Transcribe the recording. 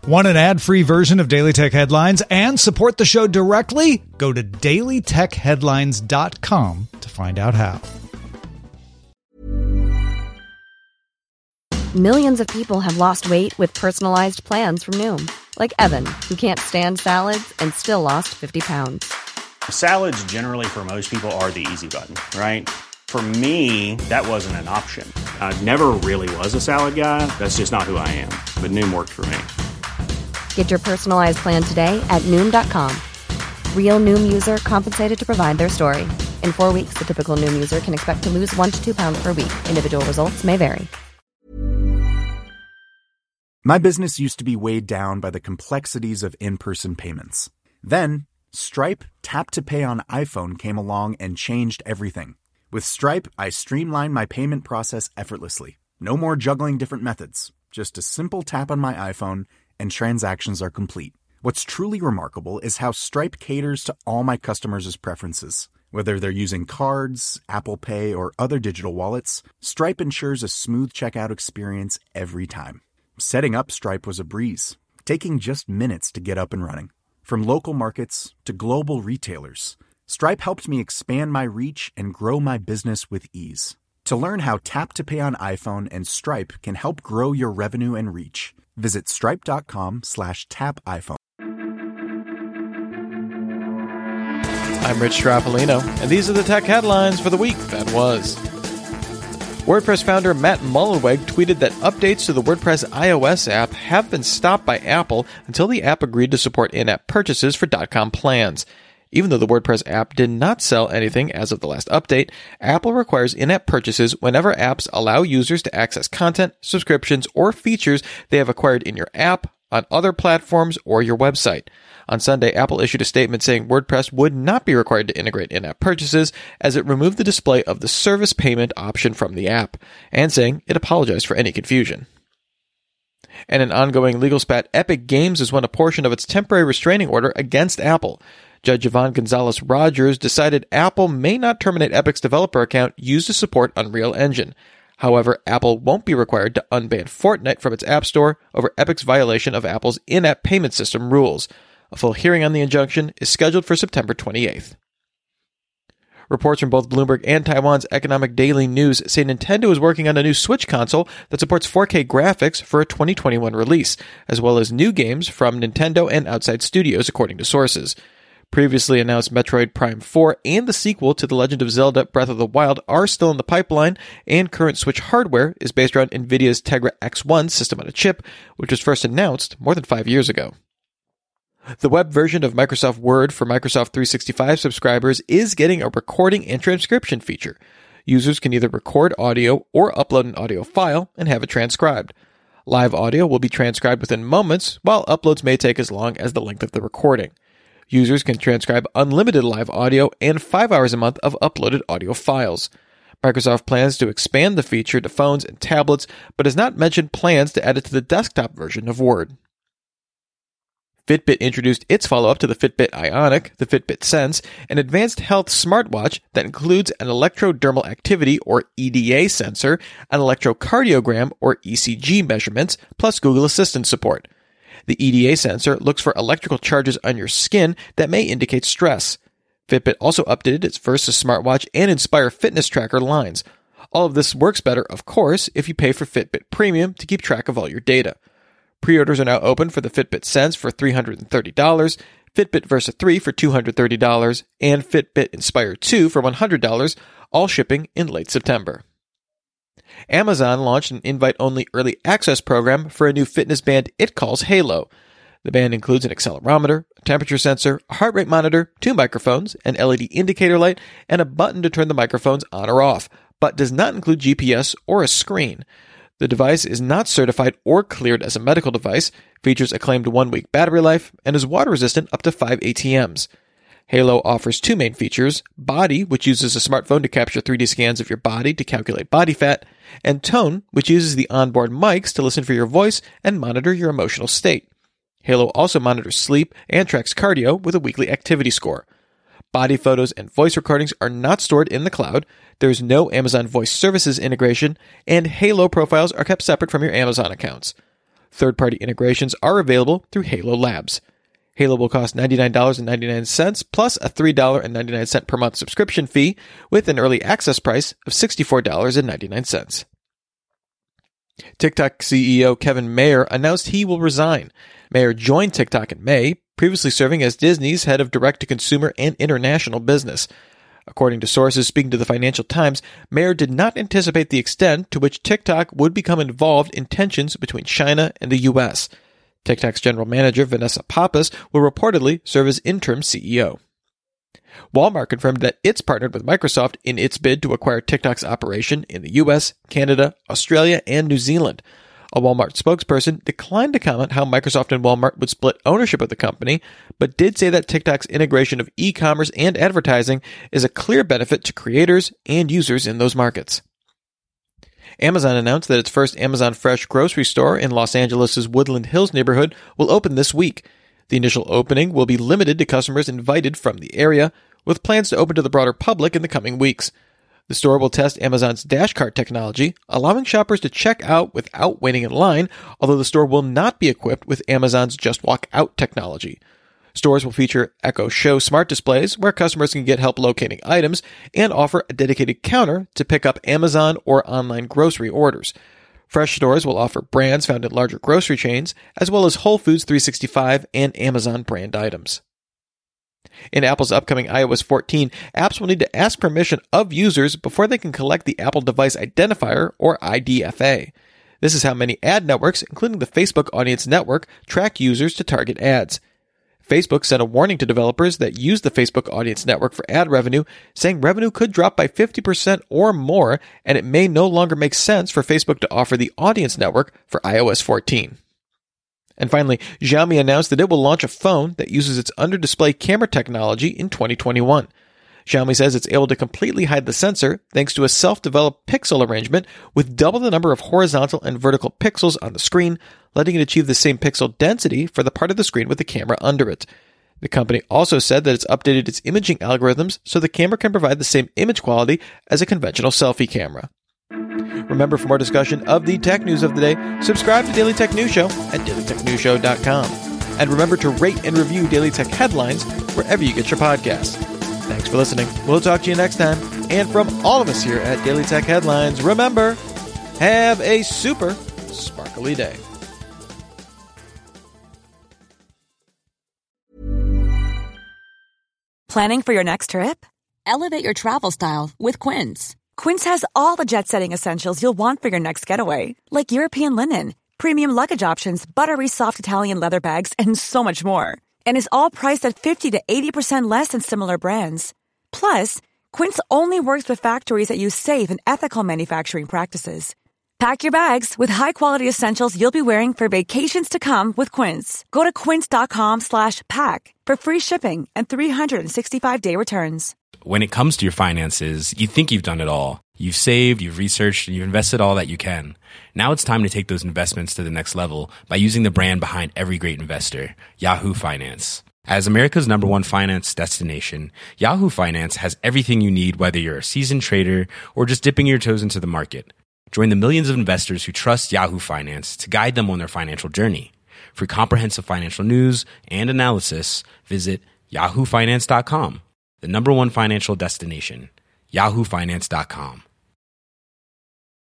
Want an ad-free version of Daily Tech Headlines and support the show directly? Go to dailytechheadlines.com to find out how. Millions of people have lost weight with personalized plans from Noom. Like Evan, who can't stand salads and still lost 50 pounds. Salads generally for most people are the easy button, right? For me, that wasn't an option. I never really was a salad guy. That's just not who I am. But Noom worked for me. Get your personalized plan today at Noom.com. Real Noom user compensated to provide their story. In 4 weeks, the typical Noom user can expect to lose 1 to 2 pounds per week. Individual results may vary. My business used to be weighed down by the complexities of in-person payments. Then, Stripe Tap to Pay on iPhone came along and changed everything. With Stripe, I streamlined my payment process effortlessly. No more juggling different methods. Just a simple tap on my iPhone and transactions are complete. What's truly remarkable is how Stripe caters to all my customers' preferences. Whether they're using cards, Apple Pay, or other digital wallets, Stripe ensures a smooth checkout experience every time. Setting up Stripe was a breeze, taking just minutes to get up and running. From local markets to global retailers, Stripe helped me expand my reach and grow my business with ease. To learn how Tap to Pay on iPhone and Stripe can help grow your revenue and reach, visit stripe.com/tapiphone. I'm Rich Strappolino, and these are the tech headlines for the week that was. WordPress founder Matt Mullenweg tweeted that updates to the WordPress iOS app have been stopped by Apple until the app agreed to support in-app purchases for .com plans. Even though the WordPress app did not sell anything as of the last update, Apple requires in-app purchases whenever apps allow users to access content, subscriptions, or features they have acquired in your app, on other platforms, or your website. On Sunday, Apple issued a statement saying WordPress would not be required to integrate in-app purchases as it removed the display of the service payment option from the app, and saying it apologized for any confusion. In an ongoing legal spat, Epic Games has won a portion of its temporary restraining order against Apple. Judge Yvonne Gonzalez-Rogers decided Apple may not terminate Epic's developer account used to support Unreal Engine. However, Apple won't be required to unban Fortnite from its App Store over Epic's violation of Apple's in-app payment system rules. A full hearing on the injunction is scheduled for September 28th. Reports from both Bloomberg and Taiwan's Economic Daily News say Nintendo is working on a new Switch console that supports 4K graphics for a 2021 release, as well as new games from Nintendo and outside studios, according to sources. Previously announced Metroid Prime 4 and the sequel to The Legend of Zelda Breath of the Wild are still in the pipeline, and current Switch hardware is based around NVIDIA's Tegra X1 system on a chip, which was first announced more than 5 years ago. The web version of Microsoft Word for Microsoft 365 subscribers is getting a recording and transcription feature. Users can either record audio or upload an audio file and have it transcribed. Live audio will be transcribed within moments, while uploads may take as long as the length of the recording. Users can transcribe unlimited live audio and 5 hours a month of uploaded audio files. Microsoft plans to expand the feature to phones and tablets, but has not mentioned plans to add it to the desktop version of Word. Fitbit introduced its follow-up to the Fitbit Ionic, the Fitbit Sense, an advanced health smartwatch that includes an electrodermal activity, or EDA sensor, an electrocardiogram, or ECG measurements, plus Google Assistant support. The EDA sensor looks for electrical charges on your skin that may indicate stress. Fitbit also updated its Versa smartwatch and Inspire fitness tracker lines. All of this works better, of course, if you pay for Fitbit Premium to keep track of all your data. Pre-orders are now open for the Fitbit Sense for $330, Fitbit Versa 3 for $230, and Fitbit Inspire 2 for $100, all shipping in late September. Amazon launched an invite-only early access program for a new fitness band it calls Halo. The band includes an accelerometer, a temperature sensor, a heart rate monitor, 2 microphones, an LED indicator light, and a button to turn the microphones on or off, but does not include GPS or a screen. The device is not certified or cleared as a medical device, features a claimed 1-week battery life, and is water-resistant up to 5 ATMs. Halo offers 2 main features: Body, which uses a smartphone to capture 3D scans of your body to calculate body fat, and Tone, which uses the onboard mics to listen for your voice and monitor your emotional state. Halo also monitors sleep and tracks cardio with a weekly activity score. Body photos and voice recordings are not stored in the cloud, there is no Amazon Voice Services integration, and Halo profiles are kept separate from your Amazon accounts. Third-party integrations are available through Halo Labs. Halo will cost $99.99 plus a $3.99 per month subscription fee with an early access price of $64.99. TikTok CEO Kevin Mayer announced he will resign. Mayer joined TikTok in May, previously serving as Disney's head of direct-to-consumer and international business. According to sources speaking to the Financial Times, Mayer did not anticipate the extent to which TikTok would become involved in tensions between China and the U.S. TikTok's general manager, Vanessa Pappas, will reportedly serve as interim CEO. Walmart confirmed that it's partnered with Microsoft in its bid to acquire TikTok's operation in the U.S., Canada, Australia, and New Zealand. A Walmart spokesperson declined to comment how Microsoft and Walmart would split ownership of the company, but did say that TikTok's integration of e-commerce and advertising is a clear benefit to creators and users in those markets. Amazon announced that its first Amazon Fresh grocery store in Los Angeles' Woodland Hills neighborhood will open this week. The initial opening will be limited to customers invited from the area, with plans to open to the broader public in the coming weeks. The store will test Amazon's Dash Cart technology, allowing shoppers to check out without waiting in line, although the store will not be equipped with Amazon's Just Walk Out technology. Stores will feature Echo Show smart displays where customers can get help locating items and offer a dedicated counter to pick up Amazon or online grocery orders. Fresh stores will offer brands found in larger grocery chains, as well as Whole Foods 365 and Amazon brand items. In Apple's upcoming iOS 14, apps will need to ask permission of users before they can collect the Apple Device Identifier, or IDFA. This is how many ad networks, including the Facebook Audience Network, track users to target ads. Facebook sent a warning to developers that use the Facebook Audience Network for ad revenue, saying revenue could drop by 50% or more, and it may no longer make sense for Facebook to offer the Audience Network for iOS 14. And finally, Xiaomi announced that it will launch a phone that uses its under-display camera technology in 2021. Xiaomi says it's able to completely hide the sensor thanks to a self-developed pixel arrangement with double the number of horizontal and vertical pixels on the screen, letting it achieve the same pixel density for the part of the screen with the camera under it. The company also said that it's updated its imaging algorithms so the camera can provide the same image quality as a conventional selfie camera. Remember, for more discussion of the tech news of the day, subscribe to Daily Tech News Show at dailytechnewsshow.com. And remember to rate and review Daily Tech Headlines wherever you get your podcasts. Thanks for listening. We'll talk to you next time. And from all of us here at Daily Tech Headlines, remember, have a super sparkly day. Planning for your next trip? Elevate your travel style with Quince. Quince has all the jet-setting essentials you'll want for your next getaway, like European linen, premium luggage options, buttery soft Italian leather bags, and so much more. And is all priced at 50 to 80% less than similar brands. Plus, Quince only works with factories that use safe and ethical manufacturing practices. Pack your bags with high-quality essentials you'll be wearing for vacations to come with Quince. Go to quince.com/pack for free shipping and 365-day returns. When it comes to your finances, you think you've done it all. You've saved, you've researched, and you've invested all that you can. Now it's time to take those investments to the next level by using the brand behind every great investor, Yahoo Finance. As America's #1 finance destination, Yahoo Finance has everything you need, whether you're a seasoned trader or just dipping your toes into the market. Join the millions of investors who trust Yahoo Finance to guide them on their financial journey. For comprehensive financial news and analysis, visit yahoofinance.com. The #1 financial destination, yahoofinance.com.